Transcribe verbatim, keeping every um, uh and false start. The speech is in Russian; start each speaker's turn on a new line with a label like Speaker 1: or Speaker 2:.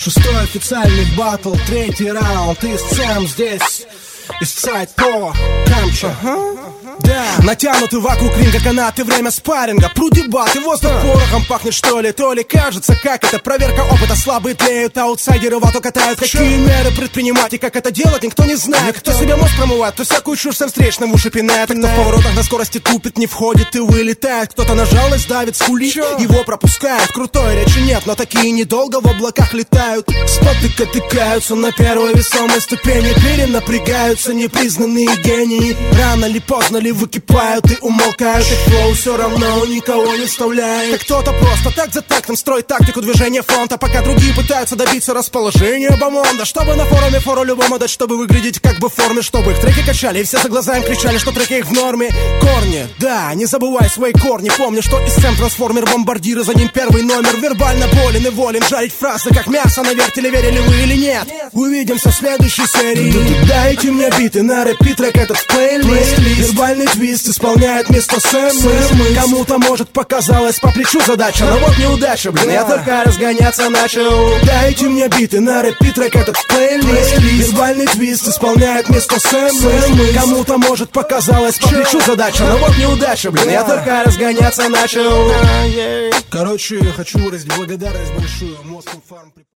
Speaker 1: Шестой официальный батл, третий раунд. И сцен здесь Eastside по Камча. Да, натянуты вокруг ринга канаты, время спарринга. Прудебаты, воздух порохом пахнет, что ли. То ли кажется, как это, проверка опыта. Слабые тлеют, аутсайдеры вату катают. Какие меры предпринимать и как это делать, никто не знает. Кто себе мозг промывает, кто всякую чушь всем встречным уши пинает. А кто в поворотах на скорости тупит, не входит и вылетает. Кто-то на жалость давит, скулит, его пропускают. Крутой речи нет, но такие недолго в облаках летают. Споты тыкаются на первой весомой ступени. Перенапрягаются непризнанные гении. Рано ли поздно ли выкипают и умолкают. И флоу все равно никого не вставляет. Так кто-то просто так за тактом строит тактику движения фронта, пока другие пытаются добиться расположения бомонда. Чтобы на форуме фору любому дать, чтобы выглядеть как бы в форме. Чтобы их треки качали и все за глаза им кричали, что треки их в норме. Корни, да, не забывай свои корни. Помни, что из сцен трансформер бомбардира, за ним первый номер. Вербально болен и волен жарить фразы, как мясо на вертеле. Верили вы или нет? Увидимся в следующей серии. Дайте мне биты на рэп трек этот в плейлист. Вербальный твист исполняет вместо Сэм. Кому-то может показалось по плечу задача, но вот неудача, блин, я только разгоняться начал. Дайте мне биты на рэп трек этот в плейлист. Вербальный твист исполняет вместо Сэм. Кому-то может показалось по плечу задача, но вот неудача, блин, я только разгоняться начал. Короче, хочу выразить благодарность большую Moscow Farm.